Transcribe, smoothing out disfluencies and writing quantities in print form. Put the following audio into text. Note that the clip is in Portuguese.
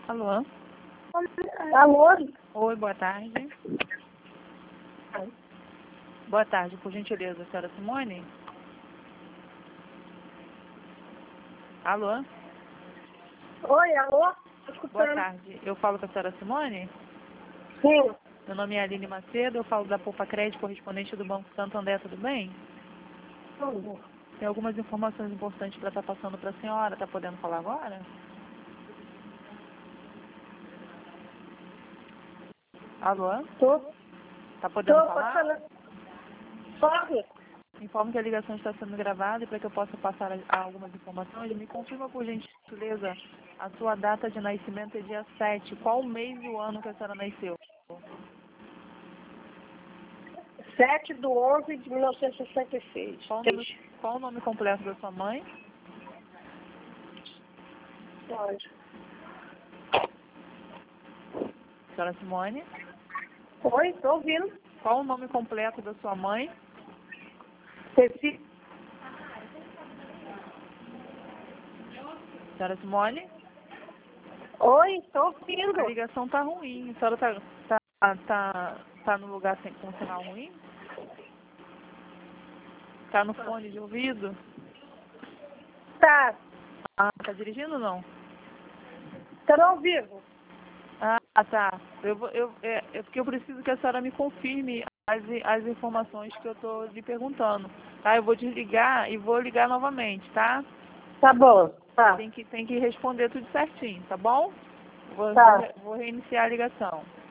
Alô? Alô? Oi, boa tarde. Boa tarde, por gentileza, senhora Simone? Alô? Oi, alô? Tô Boa escutando. tarde. Eu falo com a senhora Simone? Sim. Meu nome é Aline Macedo, eu falo da Poupa Crédito, correspondente do Banco Santander, tudo bem? Tudo. Tem algumas informações importantes para estar passando para a senhora, tá podendo falar agora? Alô? Tô. Tá podendo Tô, pode falar? falar. Pode? Informo que a ligação está sendo gravada e para que eu possa passar algumas informações, me confirma por gentileza a sua data de nascimento é dia 7. Qual o mês e o ano que a senhora nasceu? 7/11/1966. Qual o nome completo da sua mãe? Pode. Senhora Simone? Oi, tô ouvindo. Qual o nome completo da sua mãe? Ceci. Senhora Simone? Oi, tô A ouvindo. ligação tá ruim. A senhora tá no lugar com sinal ruim? Tá no fone de ouvido? Tá. Ah, tá dirigindo ou não? Tá ao vivo. Ah, tá. É porque eu preciso que a senhora me confirme as informações que eu tô lhe perguntando. Tá? Eu vou desligar e vou ligar novamente, tá? Tá bom. Tá. Tem que responder tudo certinho, tá bom? Tá. Vou reiniciar a ligação.